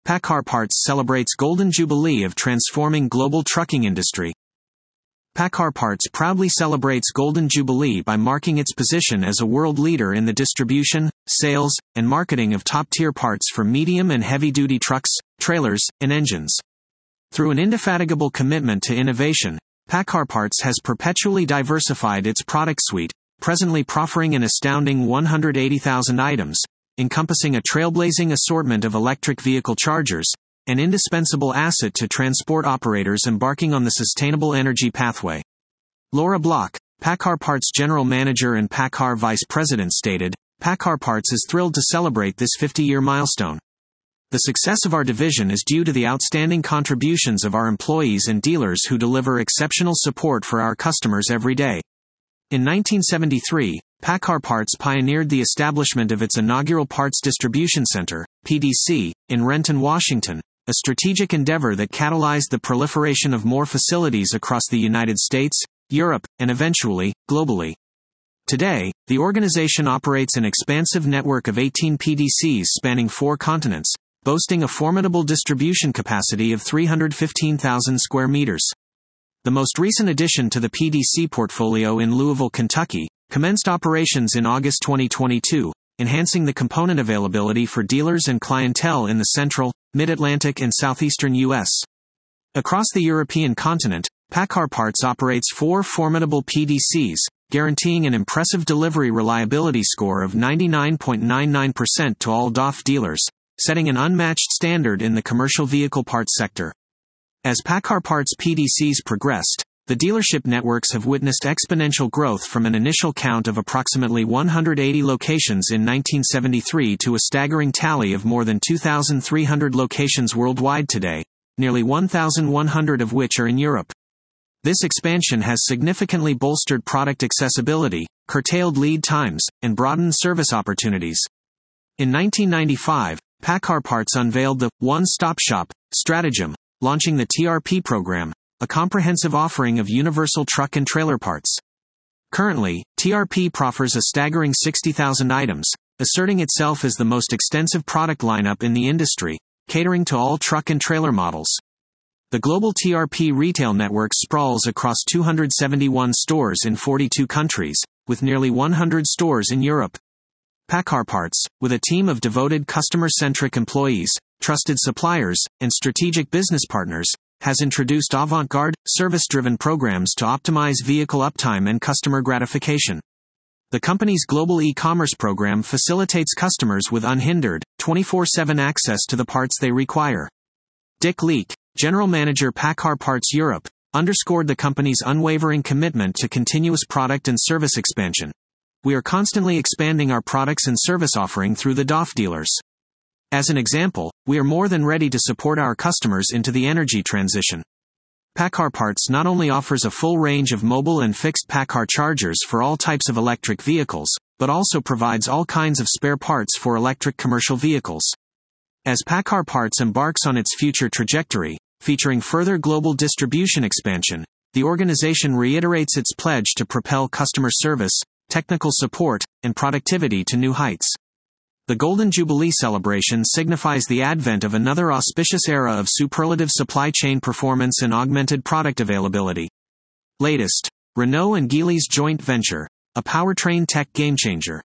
PACCAR Parts celebrates Golden Jubilee of transforming global trucking industry. PACCAR Parts proudly celebrates Golden Jubilee by marking its position as a world leader in the distribution, sales, and marketing of top-tier parts for medium and heavy-duty trucks, trailers, and engines. Through an indefatigable commitment to innovation, PACCAR Parts has perpetually diversified its product suite, presently proffering an astounding 180,000 items, encompassing a trailblazing assortment of electric vehicle chargers, an indispensable asset to transport operators embarking on the sustainable energy pathway. Laura Block, PACCAR Parts General Manager and PACCAR Vice President stated, "PACCAR Parts is thrilled to celebrate this 50-year milestone. The success of our division is due to the outstanding contributions of our employees and dealers who deliver exceptional support for our customers every day." In 1973, PACCAR Parts pioneered the establishment of its inaugural Parts Distribution Center, PDC, in Renton, Washington, a strategic endeavor that catalyzed the proliferation of more facilities across the United States, Europe, and eventually, globally. Today, the organization operates an expansive network of 18 PDCs spanning 4 continents, boasting a formidable distribution capacity of 315,000 square meters. The most recent addition to the PDC portfolio in Louisville, Kentucky, commenced operations in August 2022, enhancing the component availability for dealers and clientele in the central, mid-Atlantic and southeastern U.S. Across the European continent, PACCAR Parts operates 4 formidable PDCs, guaranteeing an impressive delivery reliability score of 99.99% to all DAF dealers, setting an unmatched standard in the commercial vehicle parts sector. As PACCAR Parts PDCs progressed, the dealership networks have witnessed exponential growth from an initial count of approximately 180 locations in 1973 to a staggering tally of more than 2,300 locations worldwide today, nearly 1,100 of which are in Europe. This expansion has significantly bolstered product accessibility, curtailed lead times, and broadened service opportunities. In 1995, PACCAR Parts unveiled the One-Stop Shop stratagem, launching the TRP program, a comprehensive offering of universal truck and trailer parts. Currently, TRP proffers a staggering 60,000 items, asserting itself as the most extensive product lineup in the industry, catering to all truck and trailer models. The global TRP retail network sprawls across 271 stores in 42 countries, with nearly 100 stores in Europe. PACCAR Parts, with a team of devoted customer-centric employees, trusted suppliers, and strategic business partners, has introduced avant-garde, service-driven programs to optimize vehicle uptime and customer gratification. The company's global e-commerce program facilitates customers with unhindered, 24/7 access to the parts they require. Dick Leake, General Manager PACCAR Parts Europe, underscored the company's unwavering commitment to continuous product and service expansion. "We are constantly expanding our products and service offering through the DAF dealers. As an example, we are more than ready to support our customers into the energy transition." PACCAR Parts not only offers a full range of mobile and fixed PACCAR chargers for all types of electric vehicles, but also provides all kinds of spare parts for electric commercial vehicles. As PACCAR Parts embarks on its future trajectory, featuring further global distribution expansion, the organization reiterates its pledge to propel customer service, technical support, and productivity to new heights. The Golden Jubilee celebration signifies the advent of another auspicious era of superlative supply chain performance and augmented product availability. Latest, Renault and Geely's joint venture, a powertrain tech game-changer.